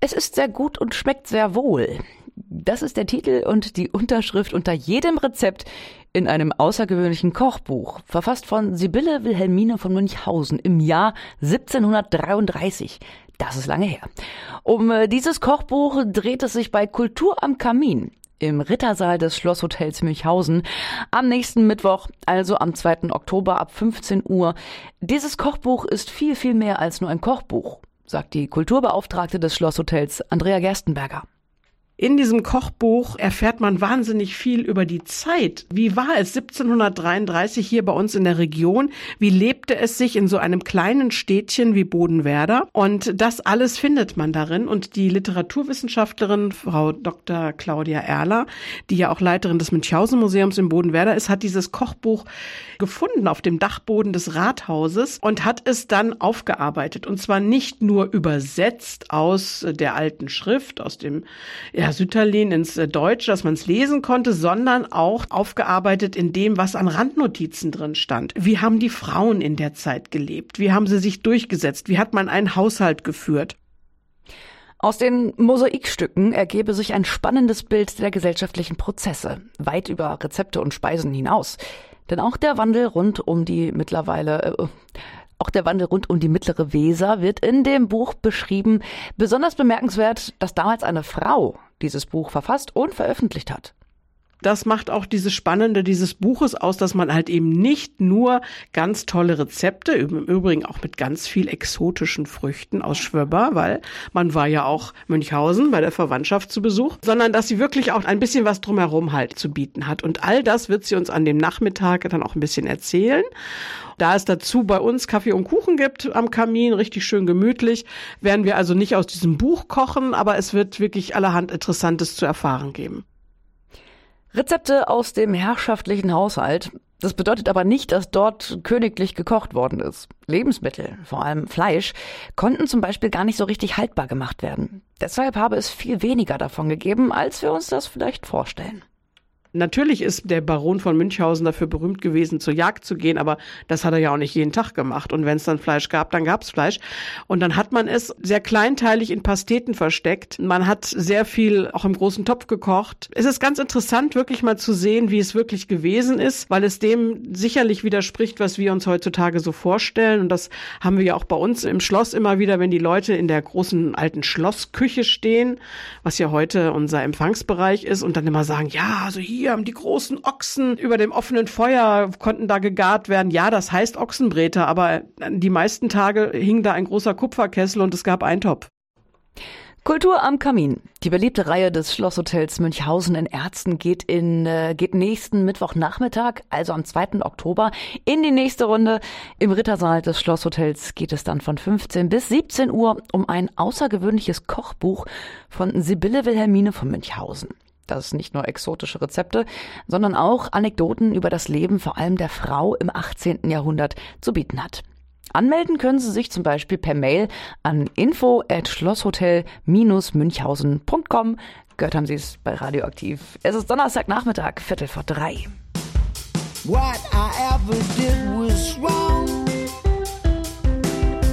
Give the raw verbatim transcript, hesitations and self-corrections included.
Es ist sehr gut und schmeckt sehr wohl. Das ist der Titel und die Unterschrift unter jedem Rezept in einem außergewöhnlichen Kochbuch, verfasst von Sibylle Wilhelmine von Münchhausen im Jahr siebzehnhundertdreiunddreißig. Das ist lange her. Um dieses Kochbuch dreht es sich bei Kultur am Kamin im Rittersaal des Schlosshotels Münchhausen am nächsten Mittwoch, also am zweiten Oktober ab fünfzehn Uhr. Dieses Kochbuch ist viel, viel mehr als nur ein Kochbuch, sagt die Kulturbeauftragte des Schlosshotels, Andrea Gerstenberger. In diesem Kochbuch erfährt man wahnsinnig viel über die Zeit. Wie war es siebzehnhundertdreiunddreißig hier bei uns in der Region? Wie lebte es sich in so einem kleinen Städtchen wie Bodenwerder? Und das alles findet man darin. Und die Literaturwissenschaftlerin, Frau Doktor Claudia Erler, die ja auch Leiterin des Münchhausen-Museums in Bodenwerder ist, hat dieses Kochbuch gefunden auf dem Dachboden des Rathauses und hat es dann aufgearbeitet. Und zwar nicht nur übersetzt aus der alten Schrift, aus dem ja, Sütterlin ins Deutsche, dass man es lesen konnte, sondern auch aufgearbeitet in dem, was an Randnotizen drin stand. Wie haben die Frauen in der Zeit gelebt? Wie haben sie sich durchgesetzt? Wie hat man einen Haushalt geführt? Aus den Mosaikstücken ergebe sich ein spannendes Bild der gesellschaftlichen Prozesse, weit über Rezepte und Speisen hinaus. Denn auch der Wandel rund um die mittlerweile... Äh, Auch der Wandel rund um die mittlere Weser wird in dem Buch beschrieben. Besonders bemerkenswert, dass damals eine Frau dieses Buch verfasst und veröffentlicht hat. Das macht auch dieses Spannende dieses Buches aus, dass man halt eben nicht nur ganz tolle Rezepte, im Übrigen auch mit ganz viel exotischen Früchten aus Schwöber, weil man war ja auch Münchhausen bei der Verwandtschaft zu Besuch, sondern dass sie wirklich auch ein bisschen was drumherum halt zu bieten hat. Und all das wird sie uns an dem Nachmittag dann auch ein bisschen erzählen. Da es dazu bei uns Kaffee und Kuchen gibt am Kamin, richtig schön gemütlich, werden wir also nicht aus diesem Buch kochen, aber es wird wirklich allerhand Interessantes zu erfahren geben. Rezepte aus dem herrschaftlichen Haushalt. Das bedeutet aber nicht, dass dort königlich gekocht worden ist. Lebensmittel, vor allem Fleisch, konnten zum Beispiel gar nicht so richtig haltbar gemacht werden. Deshalb habe es viel weniger davon gegeben, als wir uns das vielleicht vorstellen. Natürlich ist der Baron von Münchhausen dafür berühmt gewesen, zur Jagd zu gehen, aber das hat er ja auch nicht jeden Tag gemacht. Und wenn es dann Fleisch gab, dann gab es Fleisch. Und dann hat man es sehr kleinteilig in Pasteten versteckt. Man hat sehr viel auch im großen Topf gekocht. Es ist ganz interessant, wirklich mal zu sehen, wie es wirklich gewesen ist, weil es dem sicherlich widerspricht, was wir uns heutzutage so vorstellen. Und das haben wir ja auch bei uns im Schloss immer wieder, wenn die Leute in der großen alten Schlossküche stehen, was ja heute unser Empfangsbereich ist, und dann immer sagen, ja, also hier haben die großen Ochsen über dem offenen Feuer, konnten da gegart werden. Ja, das heißt Ochsenbräter, aber die meisten Tage hing da ein großer Kupferkessel und es gab Eintopf. Kultur am Kamin. Die beliebte Reihe des Schlosshotels Münchhausen in Erzten geht in äh, geht nächsten Mittwochnachmittag, also am zweiten Oktober, in die nächste Runde. Im Rittersaal des Schlosshotels geht es dann von fünfzehn bis siebzehn Uhr um ein außergewöhnliches Kochbuch von Sibylle Wilhelmine von Münchhausen. Das ist nicht nur exotische Rezepte, sondern auch Anekdoten über das Leben vor allem der Frau im achtzehnten Jahrhundert zu bieten hat. Anmelden können Sie sich zum Beispiel per Mail an info at schlosshotel dash münchhausen punkt com. Gehört haben Sie es bei Radioaktiv. Es ist Donnerstagnachmittag, Viertel vor drei. What I ever did was wrong.